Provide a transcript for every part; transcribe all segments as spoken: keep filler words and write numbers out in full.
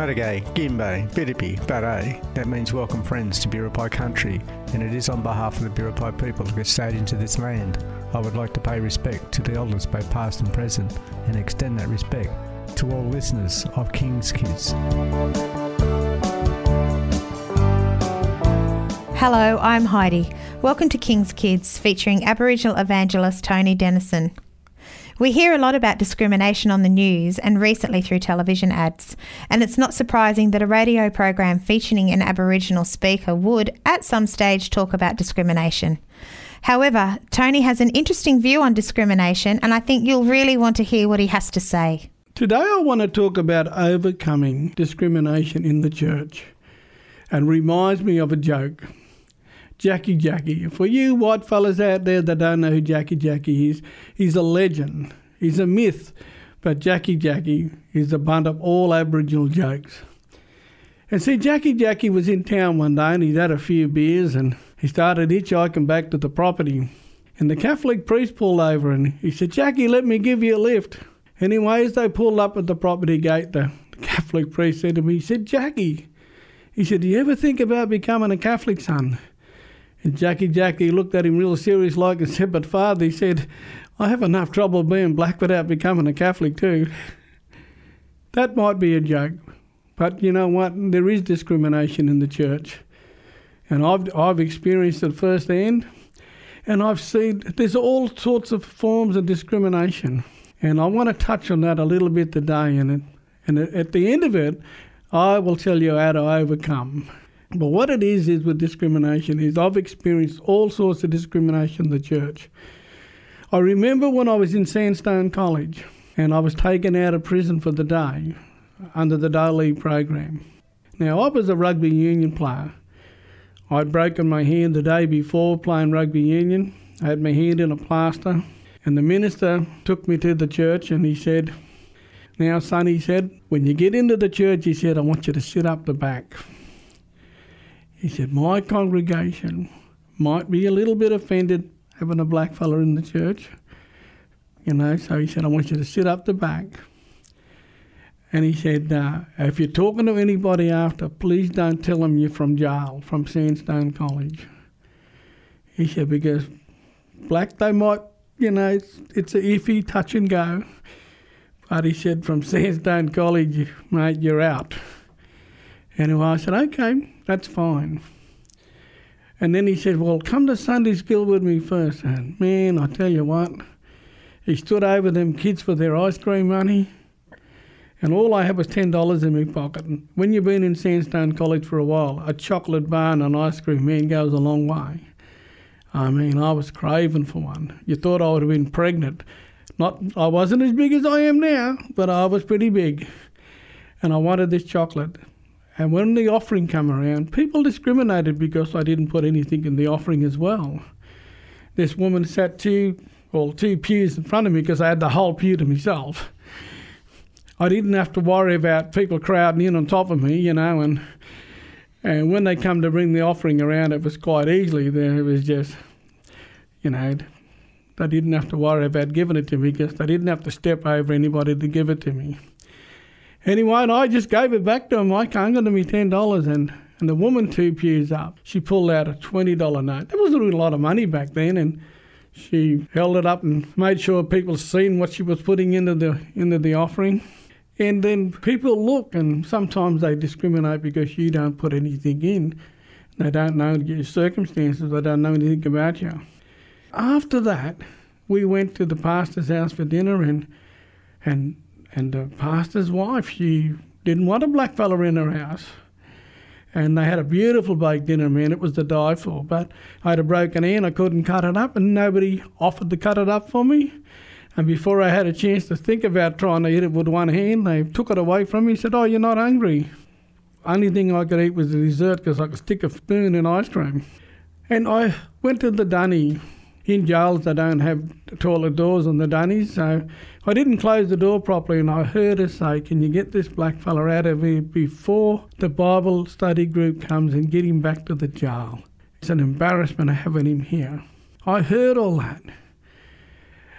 Maragay, Gimbe, Biripi, Baray. That means welcome friends to Biripi country, and it is on behalf of the Biripi people who stayed into this land. I would like to pay respect to the elders both past and present, and extend that respect to all listeners of King's Kids. Hello, I'm Heidi. Welcome to King's Kids, featuring Aboriginal evangelist Tony Dennison. We hear a lot about discrimination on the news and recently through television ads, and it's not surprising that a radio program featuring an Aboriginal speaker would, at some stage, talk about discrimination. However, Tony has an interesting view on discrimination, and I think you'll really want to hear what he has to say. Today I want to talk about overcoming discrimination in the church, and reminds me of a joke. Jackie Jackie. For you white fellas out there that don't know who Jackie Jackie is, he's a legend. He's a myth. But Jackie Jackie is the bunt of all Aboriginal jokes. And see, Jackie Jackie was in town one day and he'd had a few beers and he started hitchhiking back to the property. And the Catholic priest pulled over and he said, "Jackie, let me give you a lift." Anyway, as they pulled up at the property gate, the Catholic priest said to me, he said, "Jackie," he said, "do you ever think about becoming a Catholic, son?" And Jackie Jackie looked at him real serious like and said, "But Father," he said, "I have enough trouble being black without becoming a Catholic too." That might be a joke, but you know what? There is discrimination in the church. And I've, I've experienced it firsthand. And I've seen there's all sorts of forms of discrimination. And I want to touch on that a little bit today. And, it, and at the end of it, I will tell you how to overcome. But what it is is with discrimination is I've experienced all sorts of discrimination in the church. I remember when I was in Sandstone College and I was taken out of prison for the day under the day leave program. Now, I was a rugby union player. I'd broken my hand the day before playing rugby union. I had my hand in a plaster. And the minister took me to the church and he said, "Now, son," he said, "when you get into the church," he said, "I want you to sit up the back." He said, "My congregation might be a little bit offended having a black fella in the church." You know, so he said, "I want you to sit up the back." And he said, uh, "if you're talking to anybody after, please don't tell them you're from jail, from Sandstone College." He said, "Because black, they might, you know, it's, it's a iffy touch and go." But he said, "from Sandstone College, mate, you're out." Anyway, I said, "Okay, that's fine." And then he said, "Well, come to Sunday school with me first." And man, I tell you what, he stood over them kids for their ice cream money, and all I had was ten dollars in my pocket. And when you've been in Sandstone College for a while, a chocolate bar and an ice cream, man, goes a long way. I mean, I was craving for one. You thought I would have been pregnant. Not, I wasn't as big as I am now, but I was pretty big. And I wanted this chocolate. And when the offering came around, people discriminated because I didn't put anything in the offering as well. This woman sat two, well, two pews in front of me because I had the whole pew to myself. I didn't have to worry about people crowding in on top of me, you know, and and when they come to bring the offering around, it was quite easily there. It was just, you know, they didn't have to worry about giving it to me because they didn't have to step over anybody to give it to me. Anyway, and I just gave it back to him. I hung to me ten dollars, and, and the woman two pews up, she pulled out a twenty dollar note. That wasn't a lot of money back then, and she held it up and made sure people seen what she was putting into the into the offering. And then people look, and sometimes they discriminate because you don't put anything in. They don't know your circumstances. They don't know anything about you. After that, we went to the pastor's house for dinner, and and And the pastor's wife, she didn't want a black fella in her house. And they had a beautiful baked dinner, man. It was to die for. But I had a broken hand. I couldn't cut it up, and nobody offered to cut it up for me. And before I had a chance to think about trying to eat it with one hand, they took it away from me and said, "Oh, you're not hungry." Only thing I could eat was the dessert because I could stick a spoon in ice cream. And I went to the dunny. In jails, they don't have toilet doors on the dunnies, so I didn't close the door properly, and I heard her say, "Can you get this black fella out of here before the Bible study group comes and get him back to the jail? It's an embarrassment having him here." I heard all that.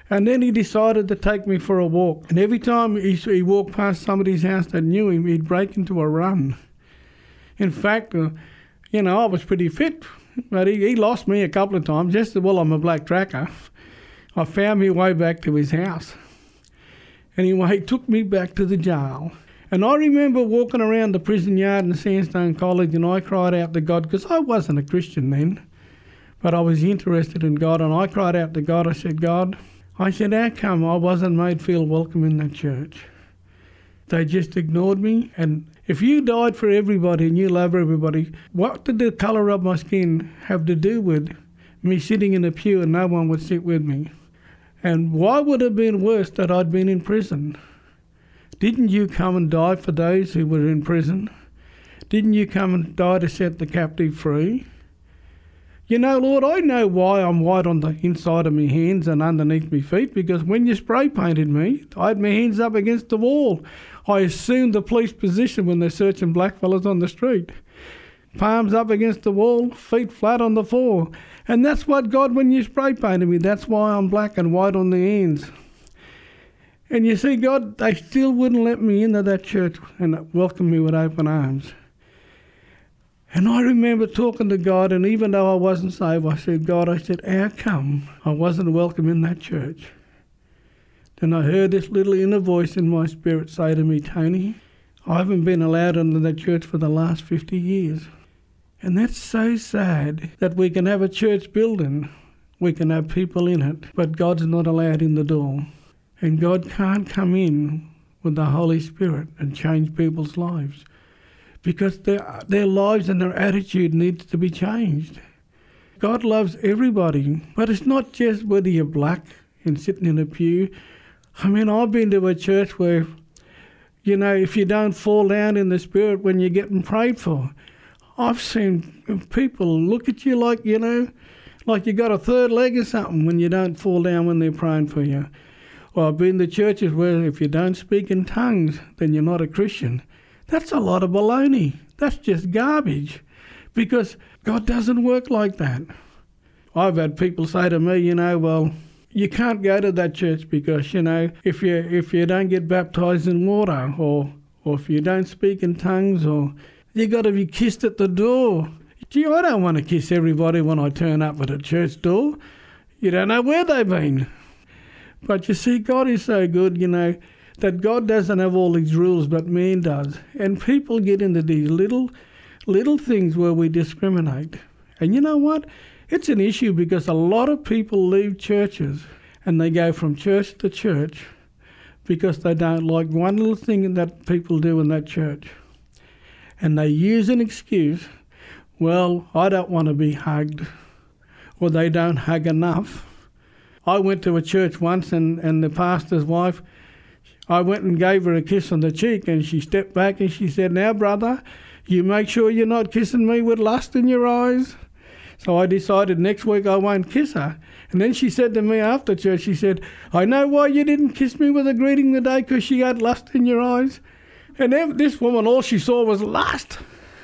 And then he decided to take me for a walk. And every time he, he walked past somebody's house that knew him, he'd break into a run. In fact, uh, you know, I was pretty fit, but he, he lost me a couple of times. Just as well I'm a black tracker, I found my way back to his house. Anyway, he took me back to the jail. And I remember walking around the prison yard in Sandstone College, and I cried out to God, because I wasn't a Christian then, but I was interested in God, and I cried out to God. I said, God, I said, how come I wasn't made feel welcome in that church? They just ignored me. And if you died for everybody and you love everybody, what did the colour of my skin have to do with me sitting in a pew and no one would sit with me? And why would it have been worse that I'd been in prison? Didn't you come and die for those who were in prison? Didn't you come and die to set the captive free? You know, Lord, I know why I'm white on the inside of my hands and underneath my feet, because when you spray painted me, I had my hands up against the wall. I assumed the police position when they're searching blackfellas on the street. Palms up against the wall, feet flat on the floor. And that's what God, when you spray painted me, that's why I'm black and white on the hands. And you see, God, they still wouldn't let me into that church and welcome me with open arms. And I remember talking to God, and even though I wasn't saved, I said, God, I said, how come I wasn't welcome in that church? Then I heard this little inner voice in my spirit say to me, Tony, I haven't been allowed into that church for the last fifty years. And that's so sad that we can have a church building, we can have people in it, but God's not allowed in the door. And God can't come in with the Holy Spirit and change people's lives, because their, their lives and their attitude needs to be changed. God loves everybody, but it's not just whether you're black and sitting in a pew. I mean, I've been to a church where, you know, if you don't fall down in the spirit when you're getting prayed for, I've seen people look at you like, you know, like you got a third leg or something when you don't fall down when they're praying for you. Or I've been to churches where if you don't speak in tongues, then you're not a Christian. That's a lot of baloney. That's just garbage, because God doesn't work like that. I've had people say to me, you know, well, you can't go to that church because, you know, if you if you don't get baptised in water, or or if you don't speak in tongues, or you got to be kissed at the door. Gee, I don't want to kiss everybody when I turn up at a church door. You don't know where they've been. But you see, God is so good, you know, that God doesn't have all these rules, but man does. And people get into these little, little things where we discriminate. And you know what? It's an issue, because a lot of people leave churches and they go from church to church because they don't like one little thing that people do in that church. And they use an excuse, well, I don't want to be hugged, or they don't hug enough. I went to a church once, and, and the pastor's wife, I went and gave her a kiss on the cheek, and she stepped back and she said, now, brother, you make sure you're not kissing me with lust in your eyes. So I decided next week I won't kiss her. And then she said to me after church, she said, I know why you didn't kiss me with a greeting today, because she had lust in your eyes. And then this woman, all she saw was lust.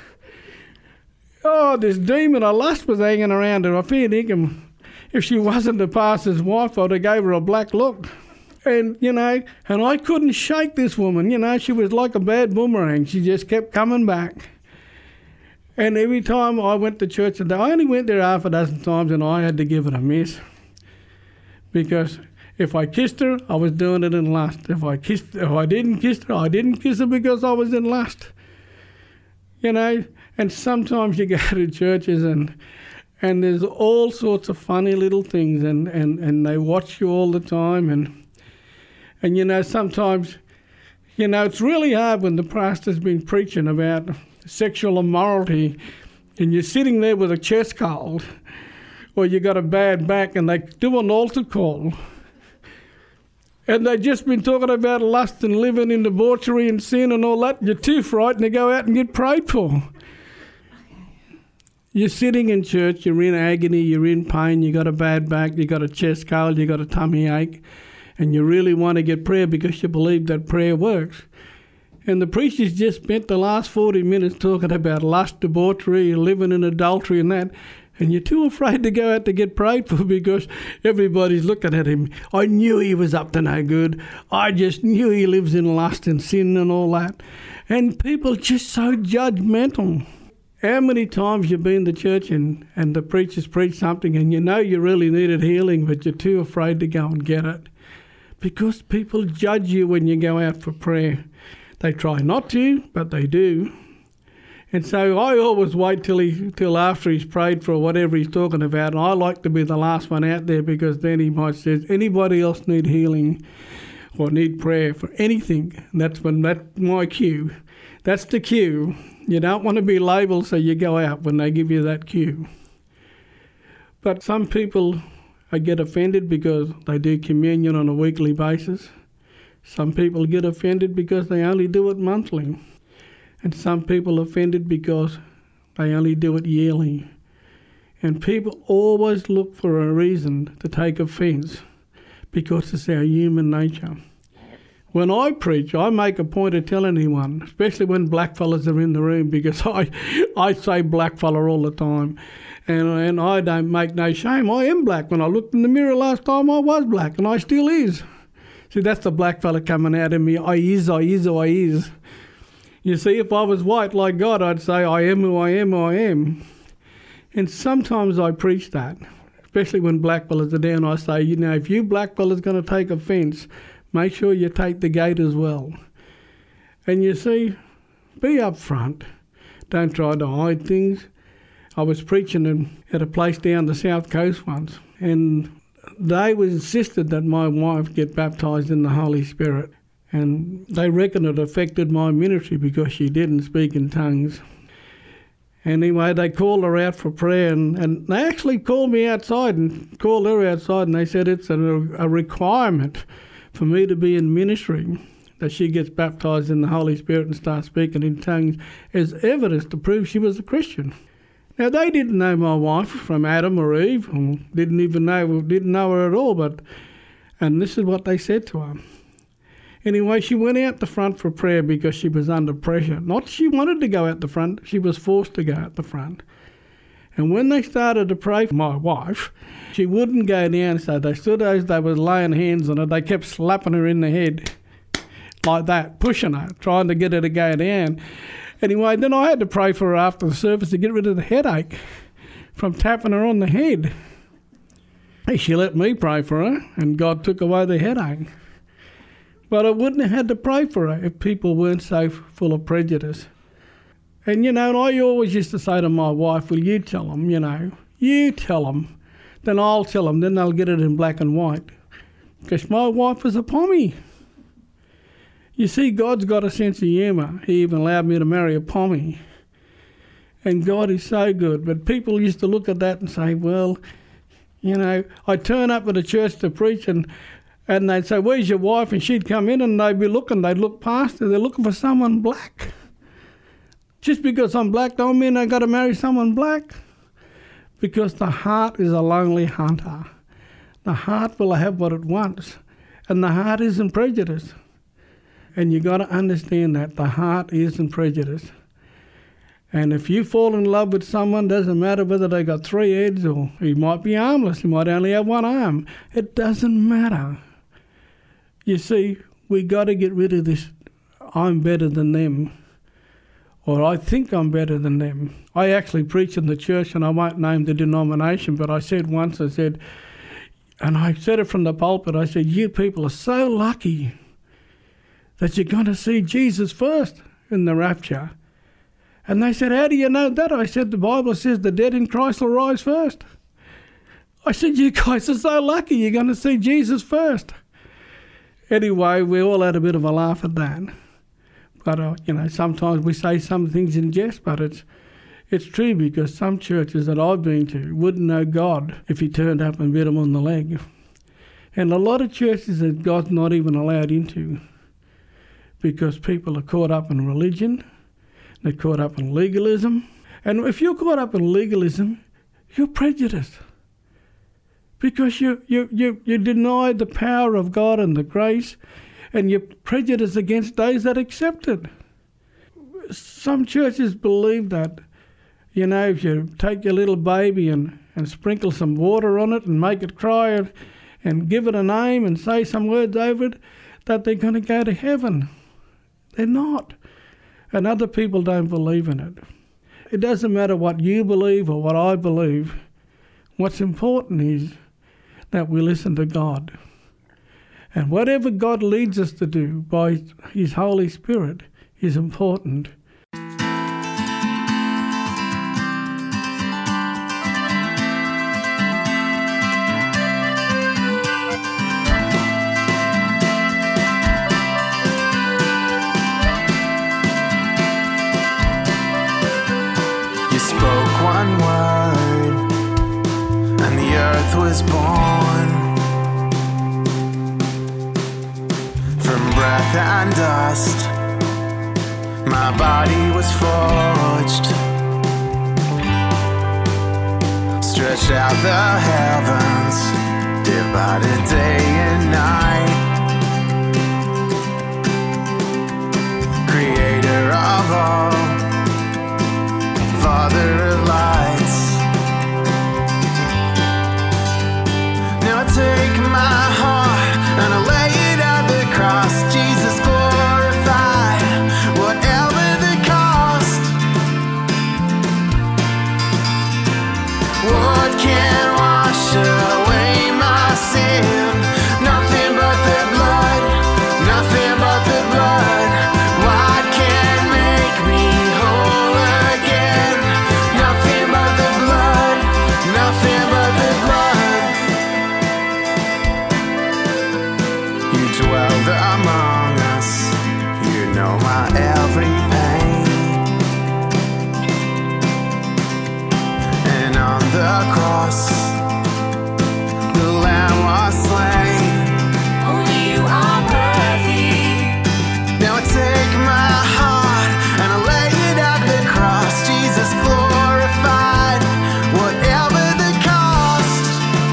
Oh, this demon of lust was hanging around her. I fear Nickham, if she wasn't the pastor's wife, I'd have gave her a black look. And, you know, and I couldn't shake this woman. You know, she was like a bad boomerang. She just kept coming back. And every time I went to church, and I only went there half a dozen times, and I had to give it a miss. Because if I kissed her, I was doing it in lust. If I kissed, if I didn't kiss her, I didn't kiss her because I was in lust. You know, and sometimes you go to churches and and there's all sorts of funny little things, and, and, and they watch you all the time, and and you know, sometimes, you know, it's really hard when the pastor's been preaching about sexual immorality and you're sitting there with a chest cold, or you got a bad back, and they do an altar call. And they've just been talking about lust and living in debauchery and sin and all that. You're too frightened to go out and get prayed for. You're sitting in church, you're in agony, you're in pain, you got a bad back, you got a chest cold, you got a tummy ache, and you really want to get prayer because you believe that prayer works. And the preacher's just spent the last forty minutes talking about lust, debauchery, living in adultery and that. And you're too afraid to go out to get prayed for because everybody's looking at him. I knew he was up to no good. I just knew he lives in lust and sin and all that. And people just so judgmental. How many times you've been to church and, and the preacher's preached something and you know you really needed healing, but you're too afraid to go and get it? Because people judge you when you go out for prayer. They try not to, but they do. And so I always wait till he till after he's prayed for whatever he's talking about, and I like to be the last one out there because then he might say, anybody else need healing or need prayer for anything? And that's when that's my cue. That's the cue. You don't want to be labelled, so you go out when they give you that cue. But some people I get offended because they do communion on a weekly basis. Some people get offended because they only do it monthly. And some people are offended because they only do it yearly. And people always look for a reason to take offence because it's our human nature. When I preach, I make a point of telling anyone, especially when blackfellas are in the room, because I, I say blackfella all the time. And, and I don't make no shame. I am black. When I looked in the mirror last time, I was black, and I still is. See, that's the blackfella coming out of me. I is, I is, I is. You see, if I was white like God, I'd say, I am who I am, who I am. And sometimes I preach that, especially when blackfellas are down. I say, you know, if you blackfellas going to take offence, make sure you take the gate as well. And you see, be upfront. Don't try to hide things. I was preaching in, at a place down the south coast once, and they was insisted that my wife get baptised in the Holy Spirit. And they reckon it affected my ministry because she didn't speak in tongues. Anyway, they called her out for prayer, and, and they actually called me outside and called her outside, and they said it's a, a requirement for me to be in ministry that she gets baptised in the Holy Spirit and starts speaking in tongues as evidence to prove she was a Christian. Now, they didn't know my wife from Adam or Eve, or didn't even know, didn't know her at all, but, and this is what they said to her. Anyway, she went out the front for prayer because she was under pressure. Not she wanted to go out the front, she was forced to go out the front. And when they started to pray for my wife, she wouldn't go down, so they stood as they were laying hands on her. They kept slapping her in the head like that, pushing her, trying to get her to go down. Anyway, then I had to pray for her after the service to get rid of the headache from tapping her on the head. Hey, she let me pray for her, and God took away the headache. But I wouldn't have had to pray for her if people weren't so full of prejudice. And, you know, and I always used to say to my wife, well, you tell them, you know, you tell them, then I'll tell them, then they'll get it in black and white. Because my wife was a pommy. You see, God's got a sense of humour. He even allowed me to marry a pommy. And God is so good. But people used to look at that and say, well, you know, I'd turn up at a church to preach and And they'd say, where's your wife? And she'd come in and they'd be looking. They'd look past her. They're looking for someone black. Just because I'm black don't mean I've got to marry someone black. Because the heart is a lonely hunter. The heart will have what it wants. And the heart isn't prejudice. And you got to understand that. The heart isn't prejudice. And if you fall in love with someone, doesn't matter whether they got three heads or he might be armless, he might only have one arm. It doesn't matter. You see, we got to get rid of this, I'm better than them, or I think I'm better than them. I actually preach in the church, and I won't name the denomination, but I said once, I said, and I said it from the pulpit, I said, you people are so lucky that you're going to see Jesus first in the rapture. And they said, how do you know that? I said, the Bible says the dead in Christ will rise first. I said, you guys are so lucky you're going to see Jesus first. Anyway, we all had a bit of a laugh at that. But, uh, you know, sometimes we say some things in jest, but it's it's true because some churches that I've been to wouldn't know God if he turned up and bit him on the leg. And a lot of churches that God's not even allowed into because people are caught up in religion. They're caught up in legalism. And if you're caught up in legalism, you're prejudiced. Because you, you, you, you deny the power of God and the grace, and you're prejudiced against those that accept it. Some churches believe that You know, if you take your little baby and, and sprinkle some water on it and make it cry and, and give it a name and say some words over it, that they're going to go to heaven. They're not. And other people don't believe in it. It doesn't matter what you believe or what I believe. What's important is that we listen to God. And whatever God leads us to do by His Holy Spirit is important. One word, and the earth was born. From breath and dust, my body was forged. Stretched out the heavens, divided day and night. Creator of all, Father of lights. Now I take my heart and I lay it at the cross. Jesus glorified, whatever the cost. What can wash away my sin? Nothing but the blood, nothing but the blood. What can make me whole again? Nothing but the blood, nothing but the blood. You dwell among us, you know my every pain. And on the cross, the Lamb was slain. Only you are worthy. Now I take my heart and I lay it at the cross. Jesus glorified, whatever the cost.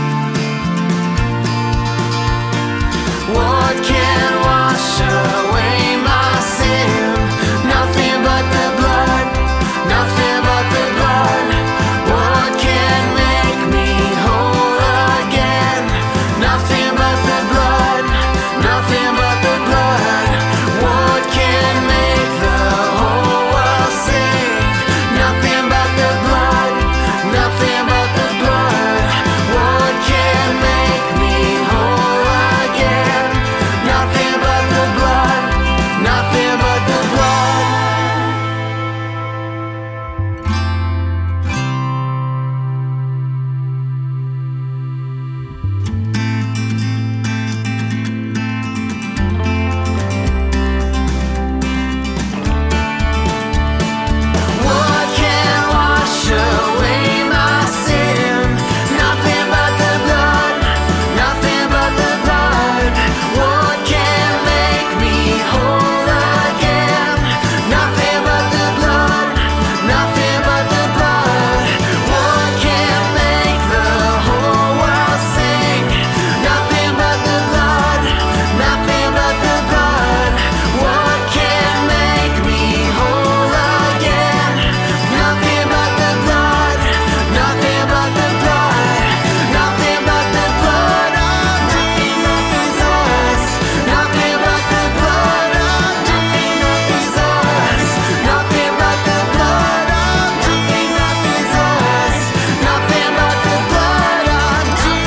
What can wash away my sin? Nothing but the blood, nothing but the blood. What can make me whole again? Nothing but the blood, nothing but the blood. What can make the whole world sing? Nothing but the blood, nothing but the blood. What can make me whole again? Nothing but the blood, nothing but the blood. What can wash away my sin? Nothing but the blood, nothing but the blood. What can make me whole again? Nothing but the blood, nothing but the blood. What can make the whole world sing? Nothing but the blood, nothing but the blood. What can make me whole again? Nothing but the blood, nothing but the blood. Nothing but the blood of Jesus. Nothing but the blood of Jesus. Nothing but the blood of Jesus. Nothing but the blood of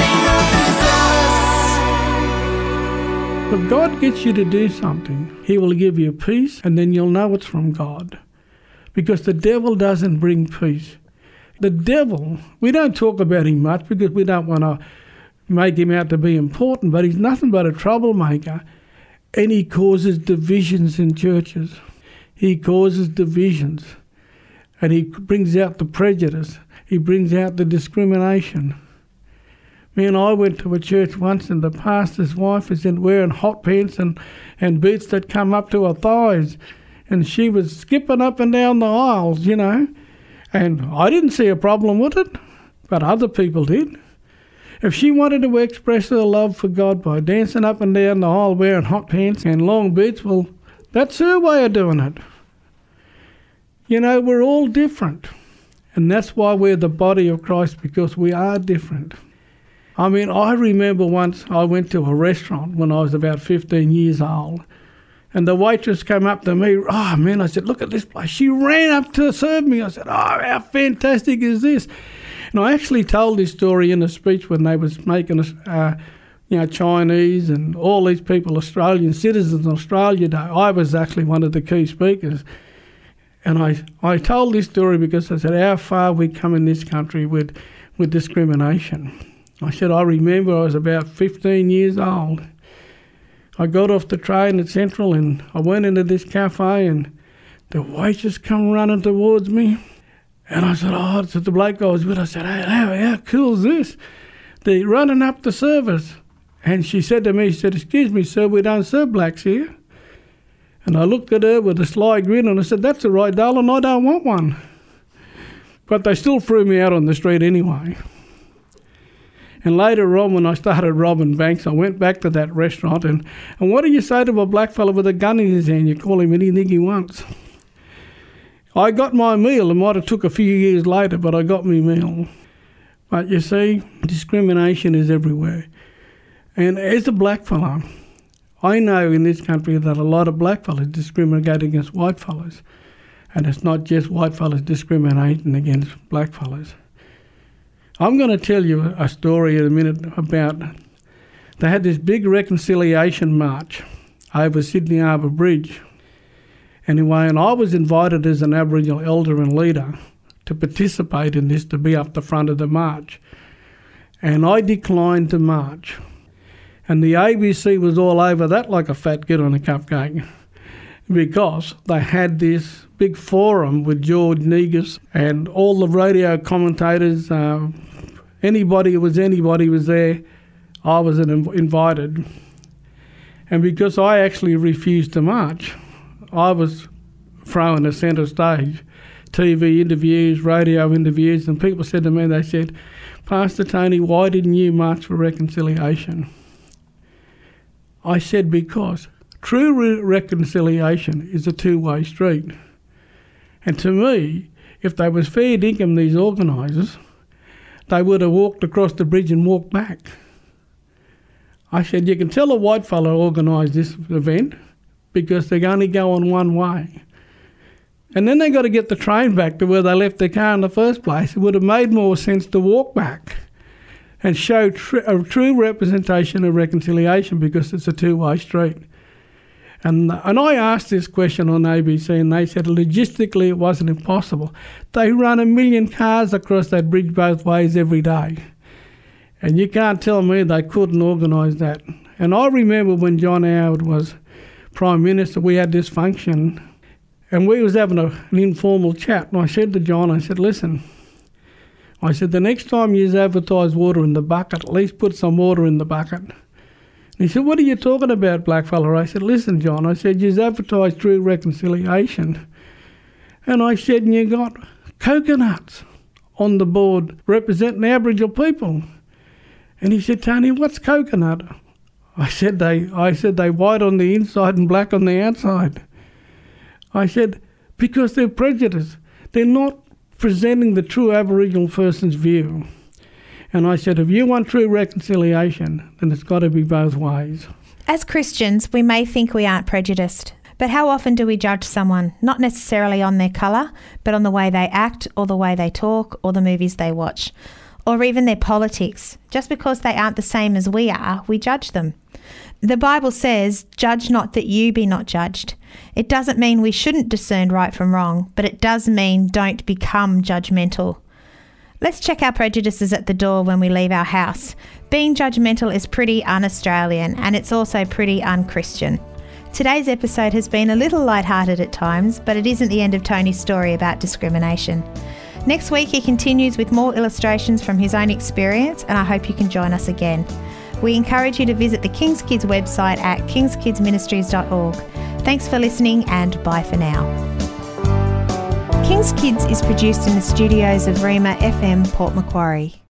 Jesus. If God gets you to do something, He will give you peace, and then you'll know it's from God. Because the devil doesn't bring peace. The devil, we don't talk about him much because we don't want to make him out to be important, but he's nothing but a troublemaker, and he causes divisions in churches. He causes divisions, and he brings out the prejudice. He brings out the discrimination. Me and I went to a church once, and the pastor's wife was in wearing hot pants and, and boots that come up to her thighs, and she was skipping up and down the aisles, you know. And I didn't see a problem with it, but other people did. If she wanted to express her love for God by dancing up and down the aisle wearing hot pants and long boots, well, that's her way of doing it. You know, we're all different. And that's why we're the body of Christ, because we are different. I mean, I remember once I went to a restaurant when I was about fifteen years old, and the waitress came up to me. Oh, man, I said, look at this place. She ran up to serve me. I said, oh, how fantastic is this? And I actually told this story in a speech when they was making us, uh, you know, Chinese and all these people, Australian citizens in Australia Day. I was actually one of the key speakers. And I, I told this story because I said how far we come in this country with, with discrimination. I said, I remember I was about fifteen years old. I got off the train at Central and I went into this cafe and the waitress come running towards me. And I said, oh, it's the bloke I was with. I said, hey, how, how cool is this? They're running up the service. And she said to me, she said, excuse me, sir, we don't serve blacks here. And I looked at her with a sly grin and I said, that's all right, darling, I don't want one. But they still threw me out on the street anyway. And later on, when I started robbing banks, I went back to that restaurant and, and what do you say to a black fella with a gun in his hand? You call him anything he wants. I got my meal. It might have took a few years later, but I got my meal. But you see, discrimination is everywhere. And as a black fella, I know in this country that a lot of black fellas discriminate against white fellas. And it's not just white fellas discriminating against black fellas. I'm going to tell you a story in a minute about, they had this big reconciliation march over Sydney Harbour Bridge. Anyway, and I was invited as an Aboriginal elder and leader to participate in this, to be up the front of the march. And I declined to march. And the A B C was all over that like a fat kid on a cupcake, because they had this big forum with George Negus and all the radio commentators. Uh, anybody who was anybody was there. I was invited. And because I actually refused to march, I was thrown a centre stage, T V interviews, radio interviews, and people said to me, they said, Pastor Tony, why didn't you march for reconciliation? I said, because true re- reconciliation is a two-way street. And to me, if they was fair dinkum, these organisers, they would have walked across the bridge and walked back. I said, you can tell a white fellow organised this event because they're only going one way. And then they got to get the train back to where they left their car in the first place. It would have made more sense to walk back and show tr- a true representation of reconciliation, because it's a two-way street. And and I asked this question on A B C and they said logistically it wasn't impossible. They run a million cars across that bridge both ways every day. And you can't tell me they couldn't organise that. And I remember when John Howard was Prime Minister, we had this function and we was having a, an informal chat. And I said to John, I said, listen, I said, the next time you advertise water in the bucket, at least put some water in the bucket. And he said, what are you talking about, blackfella? I said, listen, John, I said, you advertise true reconciliation. And I said, and you got coconuts on the board representing Aboriginal people. And he said, Tony, what's coconut? I said, they I said they white on the inside and black on the outside. I said, because they're prejudiced. They're not presenting the true Aboriginal person's view. And I said, if you want true reconciliation, then it's got to be both ways. As Christians, we may think we aren't prejudiced, but how often do we judge someone, not necessarily on their colour, but on the way they act or the way they talk or the movies they watch, or even their politics? Just because they aren't the same as we are, we judge them. The Bible says, judge not that you be not judged. It doesn't mean we shouldn't discern right from wrong, but it does mean don't become judgmental. Let's check our prejudices at the door when we leave our house. Being judgmental is pretty un-Australian, and it's also pretty un-Christian. Today's episode has been a little lighthearted at times, but it isn't the end of Tony's story about discrimination. Next week he continues with more illustrations from his own experience, and I hope you can join us again. We encourage you to visit the King's Kids website at kings kids ministries dot org. Thanks for listening, and bye for now. King's Kids is produced in the studios of Rima F M, Port Macquarie.